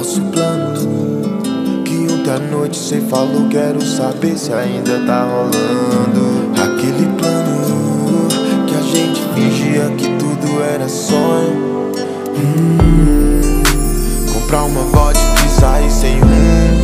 nosso plano, que ontem à noite cê falou, quero saber se ainda tá rolando. Aquele plano que a gente fingia que tudo era sonho. Comprar uma vodka e sair sem rumo.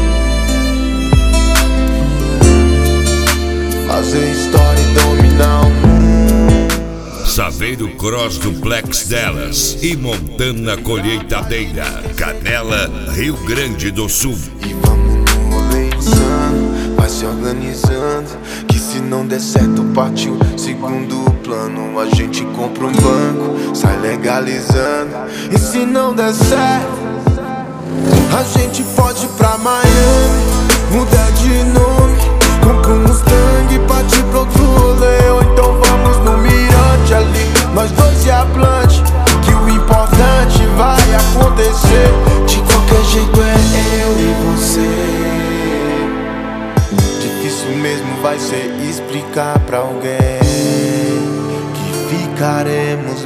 Fazer história e dominar o mundo. Saveiro Cross Duplex Delas e Montana Colheitadeira, Canela, Rio Grande do Sul. E vamos no rolê insano, vai se organizando, que se não der certo partiu segundo plano. A gente compra um banco, sai legalizando. E se não der certo, a gente pode ir pra Miami, mudar de nome, compra um Mustang e partir pro outro rolê. Ou então vamos no mirante ali, nós dois e a Blunt, que o importante vai acontecer. De qualquer jeito é eu e você. Difícil mesmo vai ser explicar pra alguém que ficaremos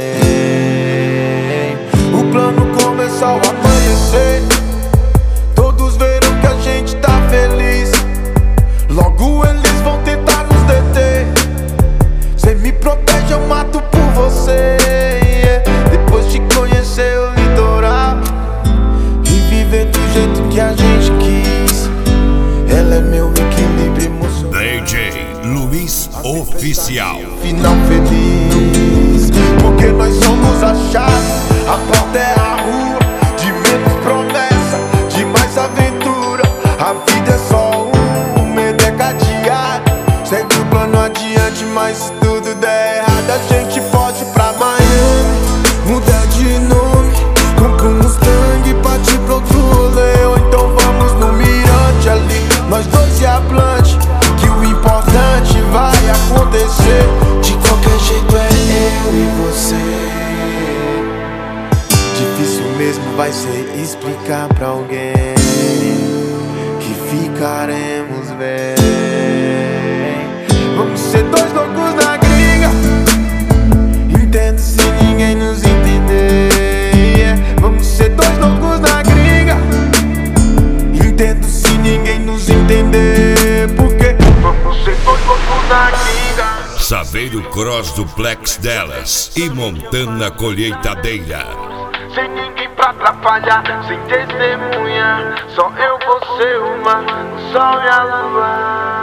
bem. O plano começou a amanhecer, todos viram que a gente tá feliz. Logo eles vão tentar nos deter. Cê me protege, eu mato por você, yeah. Depois de conhecer o litoral e viver do jeito que a gente quis, ela é meu equilíbrio emocional. DJ Luiz Oficial. Final feliz, porque nós somos a chave, a porta é a rua. De menos promessa, de mais aventura. A vida é só um medo é cadeado. Segue o plano adiante, mas se tudo der errado, a gente pode ir pra Miami, mudar de nome, compra um Mustang e partir pro outro rolê. Ou então vamos no mirante ali, nós dois e a Blunt, que o importante vai acontecer. De qualquer jeito é eu e você. Difícil mesmo vai ser explicar pra alguém que ficaremos bem. Vamos ser dois loucos na gringa, entendo se ninguém nos entender, yeah. Vamos ser dois loucos na gringa, entendo se ninguém nos entender. Porque vamos ser dois loucos na gringa. Saveiro Cross Duplex Delas e Montana Colheitadeira. Sem ninguém pra atrapalhar, sem testemunha, só eu, você, o mar, o sol e a lua.